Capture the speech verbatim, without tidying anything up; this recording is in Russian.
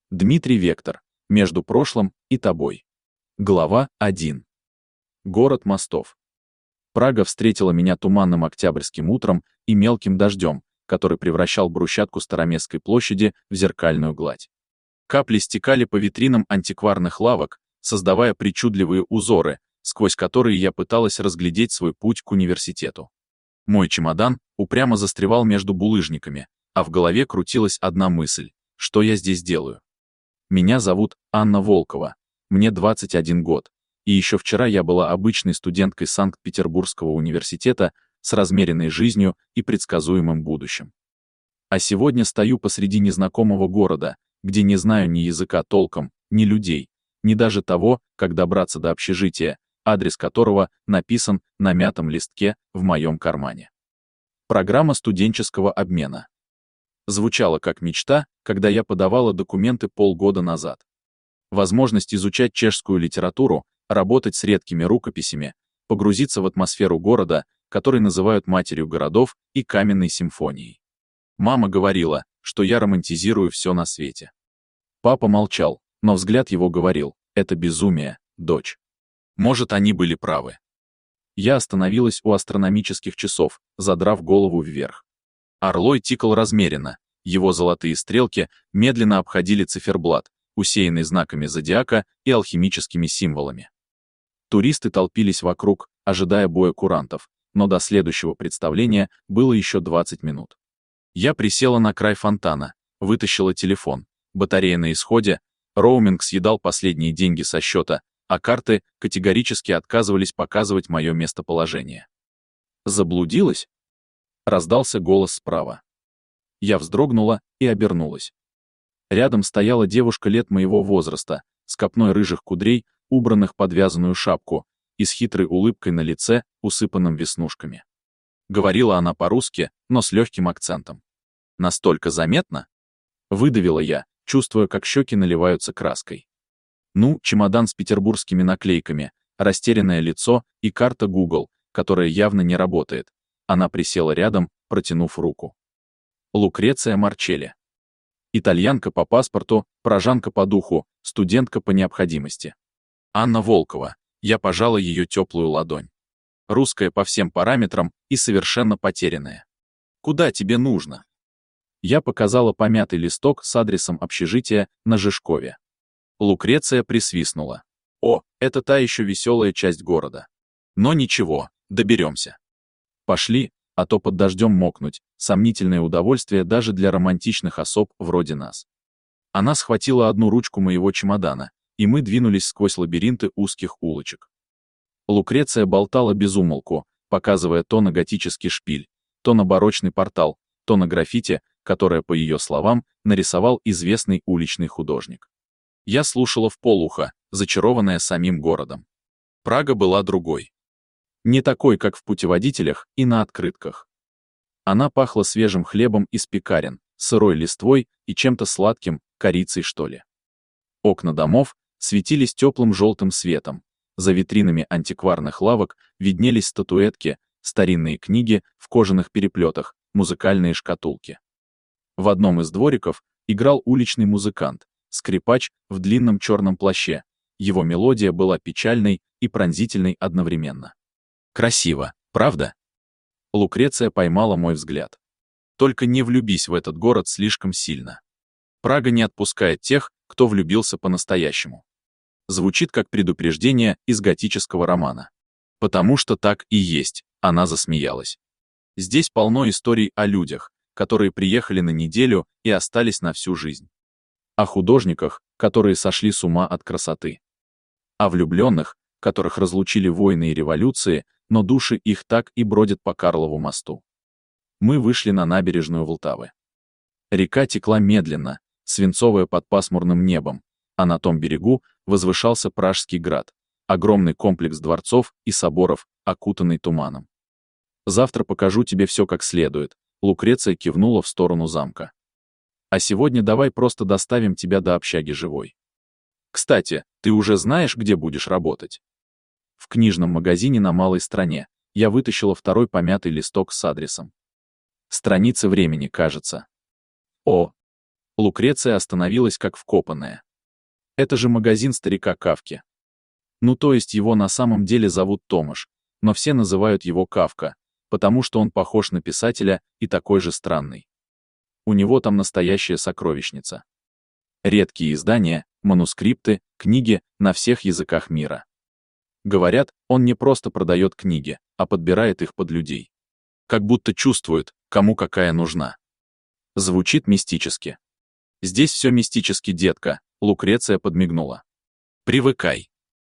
Дмитрий Вектор. Между прошлым и тобой. Глава один. Город мостов. Прага встретила меня туманным октябрьским утром и мелким дождем, который превращал брусчатку Староместской площади в зеркальную гладь. Капли стекали по витринам антикварных лавок, создавая причудливые узоры, сквозь которые я пыталась разглядеть свой путь к университету. Мой чемодан упрямо застревал между булыжниками, а в голове крутилась одна мысль: что я здесь делаю? Меня зовут Анна Волкова, мне двадцать один год, и еще вчера я была обычной студенткой Санкт-Петербургского университета с размеренной жизнью и предсказуемым будущим. А сегодня стою посреди незнакомого города, где не знаю ни языка толком, ни людей, ни даже того, как добраться до общежития, адрес которого написан на мятом листке в моем кармане. Программа студенческого обмена. Звучала как мечта, когда я подавала документы полгода назад. Возможность изучать чешскую литературу, работать с редкими рукописями, погрузиться в атмосферу города, который называют матерью городов и каменной симфонией. Мама говорила, что я романтизирую все на свете. Папа молчал, но взгляд его говорил: это безумие, дочь. Может, они были правы. Я остановилась у астрономических часов, задрав голову вверх. Орлой тикал размеренно, его золотые стрелки медленно обходили циферблат, усеянный знаками зодиака и алхимическими символами. Туристы толпились вокруг, ожидая боя курантов, но до следующего представления было еще двадцать минут. Я присела на край фонтана, вытащила телефон, батарея на исходе, роуминг съедал последние деньги со счета, а карты категорически отказывались показывать мое местоположение. Заблудилась? Раздался голос справа. Я вздрогнула и обернулась. Рядом стояла девушка лет моего возраста, с копной рыжих кудрей, убранных под вязаную шапку, и с хитрой улыбкой на лице, усыпанным веснушками. Говорила она по-русски, но с легким акцентом. Настолько заметно? Выдавила я, чувствуя, как щеки наливаются краской. Ну, чемодан с петербургскими наклейками, растерянное лицо и карта Google, которая явно не работает. Она присела рядом, протянув руку. Лукреция Марчелли. Итальянка по паспорту, пражанка по духу, студентка по необходимости. Анна Волкова. Я пожала ее теплую ладонь. Русская по всем параметрам и совершенно потерянная. Куда тебе нужно? Я показала помятый листок с адресом общежития на Жижкове. Лукреция присвистнула. О, это та еще веселая часть города. Но ничего, доберемся. Пошли, а то под дождем мокнуть, сомнительное удовольствие даже для романтичных особ вроде нас. Она схватила одну ручку моего чемодана, и мы двинулись сквозь лабиринты узких улочек. Лукреция болтала без умолку, показывая то на готический шпиль, то на барочный портал, то на граффити, которое, по ее словам, нарисовал известный уличный художник. Я слушала вполуха, зачарованная самим городом. Прага была другой. Не такой, как в путеводителях и на открытках. Она пахла свежим хлебом из пекарен, сырой листвой и чем-то сладким, корицей что ли. Окна домов светились теплым желтым светом, за витринами антикварных лавок виднелись статуэтки, старинные книги в кожаных переплетах, музыкальные шкатулки. В одном из двориков играл уличный музыкант, скрипач в длинном черном плаще, его мелодия была печальной и пронзительной одновременно. Красиво, правда? Лукреция поймала мой взгляд. Только не влюбись в этот город слишком сильно. Прага не отпускает тех, кто влюбился по-настоящему. Звучит как предупреждение из готического романа. Потому что так и есть, она засмеялась. Здесь полно историй о людях, которые приехали на неделю и остались на всю жизнь. О художниках, которые сошли с ума от красоты. О влюбленных, которых разлучили войны и революции, но души их так и бродят по Карлову мосту. Мы вышли на набережную Волтавы. Река текла медленно, свинцовая под пасмурным небом, а на том берегу возвышался Пражский град, огромный комплекс дворцов и соборов, окутанный туманом. Завтра покажу тебе все как следует, Лукреция кивнула в сторону замка. А сегодня давай просто доставим тебя до общаги живой. Кстати, ты уже знаешь, где будешь работать? В книжном магазине на Малой Стране я вытащила второй помятый листок с адресом. Страницы времени, кажется. О, Лукреция остановилась как вкопанная. Это же магазин старика Кафки. Ну то есть его на самом деле зовут Томаш, но все называют его Кафка, потому что он похож на писателя и такой же странный. У него там настоящая сокровищница. Редкие издания, манускрипты, книги на всех языках мира. Говорят, он не просто продает книги, а подбирает их под людей. Как будто чувствует, кому какая нужна. Звучит мистически. Здесь все мистически, детка, Лукреция подмигнула. Привыкай.